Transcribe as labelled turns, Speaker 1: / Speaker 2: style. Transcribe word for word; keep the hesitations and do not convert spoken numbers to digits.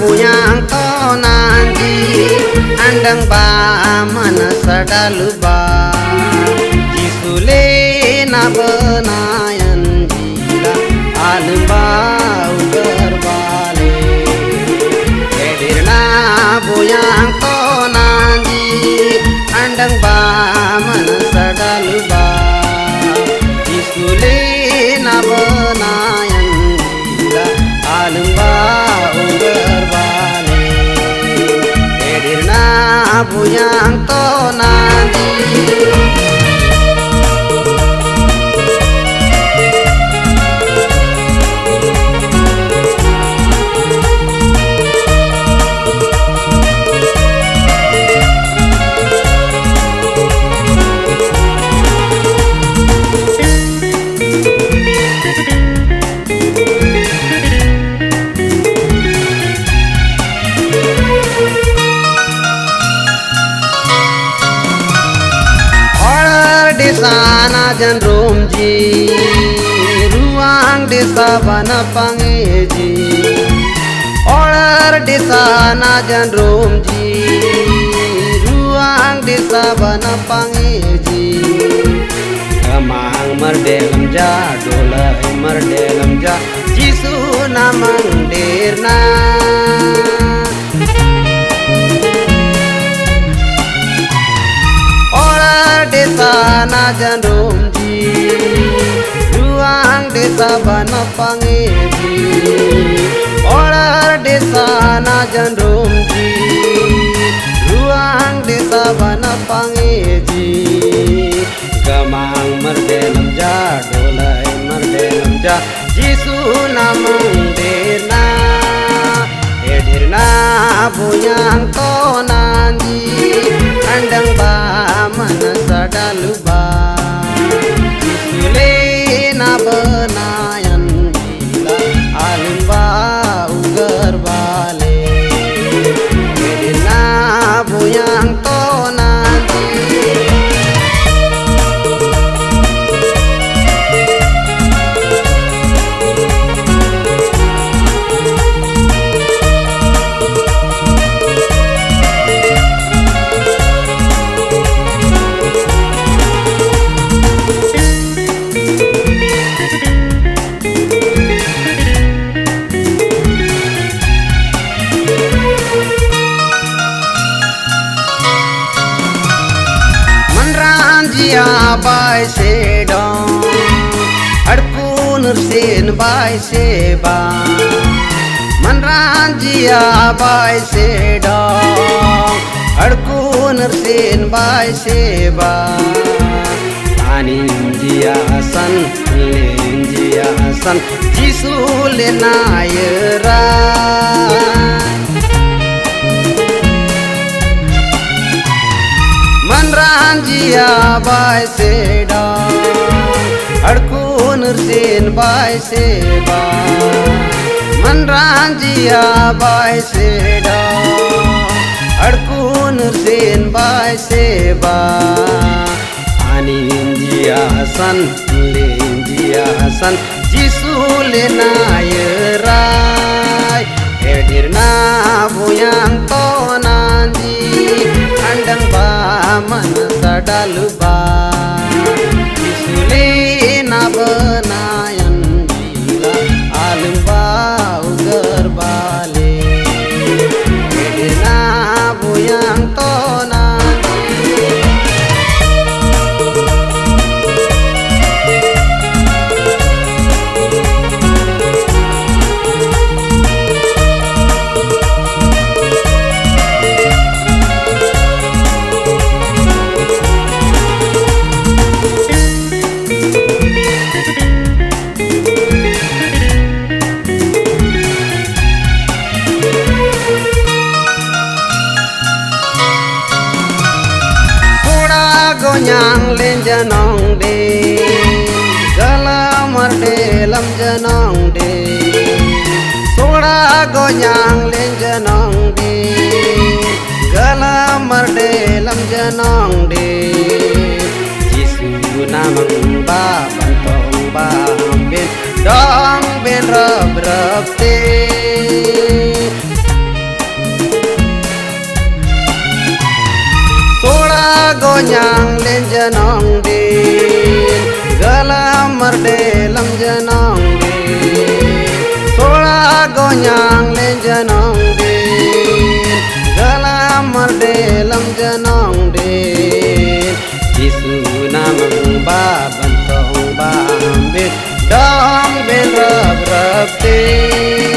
Speaker 1: buyang to nanji andang ba mana sadalu ba jisule na benayan jila alba ugar bale edirna buyang to nanji andang ba mana sadalu ba jisule na benayan jila alba ugar bale edirna buyang to nanji sana jan romji ruang desa bana pangeji olar desa na jan romji ruang desa bana pangeji kamang mardelam ja dolai mardelam ja jisu namang derna desa na jan romji ruang desa bana pangeji olar desa na jan romji ruang desa bana pangeji kamang mardelam ja dolai mardelam ja jisu namang derna edirna buyang to nanji andang ba mana sadalu ba jisule na benayan jila alba ugar bale edirna buyang to nanji Jia bai se dong adpun sen bai se ba manran jia bai se dong adpun sen bai se ba anin jia san len jia san jisu le na yera jia bai se dong adkun sen bai se ba manran jia bai se dong adkun sen bai se ba anin jia san len jia san jisu le na yerai edirna buyang to nanji andang ba mana sadalu ba jisule na benayan jila alba ugar bale edirna buyang to nanji nyang lên janong de gala marde lam janong de soda go nyang lên janong de gala marde lam janong de jisu namang ba bantong ba ben dong ben rab rab te gonyang lên janong din gala marde lam janong din sola gonyang lên janong din gala marde lam janong din Jisu namang ba bantong ba ambit dong ben rab rab te